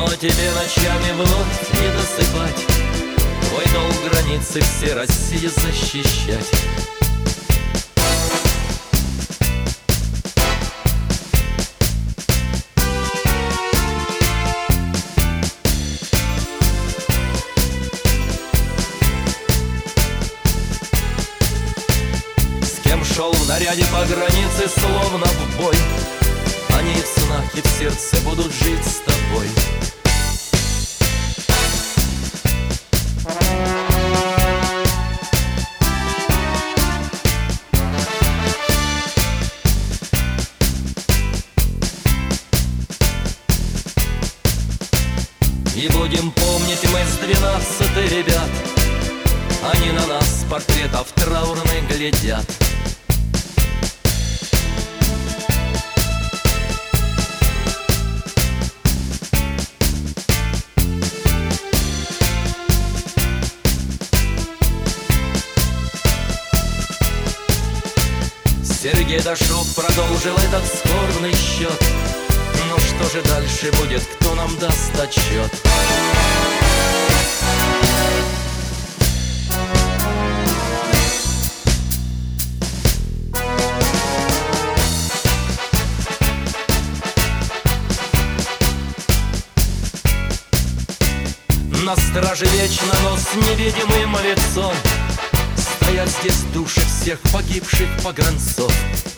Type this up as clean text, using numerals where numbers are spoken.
а тебе ночами вновь не досыпать, войну у границы все России защищать. С кем шел в наряде по границе, словно в бой, они и в снах, и в сердце будут жить с тобой. И будем помнить мы с 12 ребят, они на нас с портретов траурных глядят. Сергей Дашук продолжил этот скорбный счет. Ну что же дальше будет, кто нам даст отчет? На страже вечно, но с невидимым лицом стоят здесь души всех погибших погранцов.